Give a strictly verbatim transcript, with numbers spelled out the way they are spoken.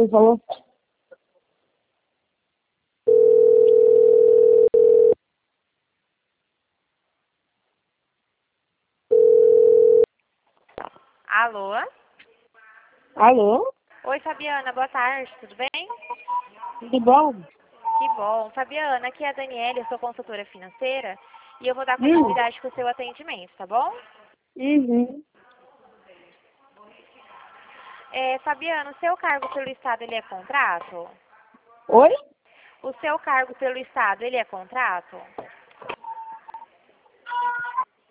Por favor. Alô? Alô? Oi, Fabiana, boa tarde, tudo bem? Tudo bom? Que bom. Fabiana, aqui é a Daniela, eu sou consultora financeira e eu vou dar Hum. continuidade com o seu atendimento, tá bom? Uhum. É, Fabiana, o seu cargo pelo Estado, ele é contrato? Oi? O seu cargo pelo Estado, ele é contrato?